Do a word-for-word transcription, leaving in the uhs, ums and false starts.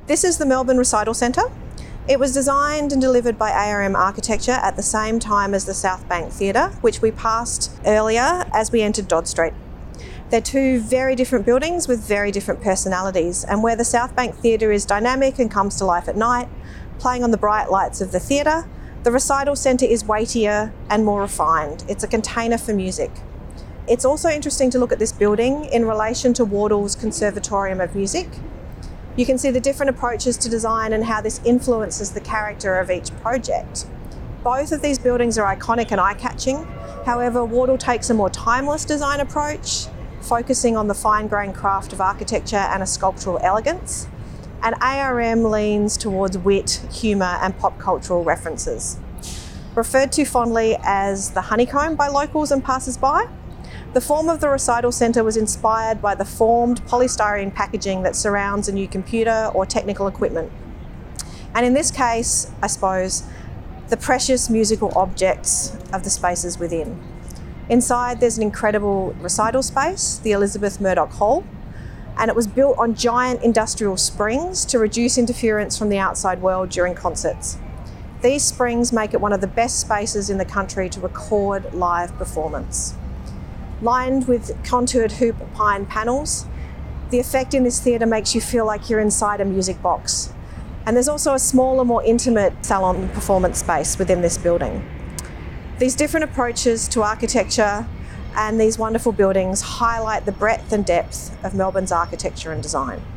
This is the Melbourne Recital Centre. It was designed and delivered by A R M Architecture at the same time as the South Bank Theatre, which we passed earlier as we entered Dodd Street. They're two very different buildings with very different personalities, and where the South Bank Theatre is dynamic and comes to life at night, playing on the bright lights of the theatre, the Recital Centre is weightier and more refined. It's a container for music. It's also interesting to look at this building in relation to Wardle's Conservatorium of Music. You can see the different approaches to design and how this influences the character of each project. Both of these buildings are iconic and eye-catching. However, Wardle takes a more timeless design approach, focusing on the fine-grained craft of architecture and a sculptural elegance. And A R M leans towards wit, humour and pop cultural references. Referred to fondly as the honeycomb by locals and passers-by, the form of the Recital Centre was inspired by the formed polystyrene packaging that surrounds a new computer or technical equipment. And in this case, I suppose, the precious musical objects of the spaces within. Inside, there's an incredible recital space, the Elizabeth Murdoch Hall, and it was built on giant industrial springs to reduce interference from the outside world during concerts. These springs make it one of the best spaces in the country to record live performance. Lined with contoured hoop pine panels, the effect in this theatre makes you feel like you're inside a music box. And there's also a smaller, more intimate salon performance space within this building. These different approaches to architecture and these wonderful buildings highlight the breadth and depth of Melbourne's architecture and design.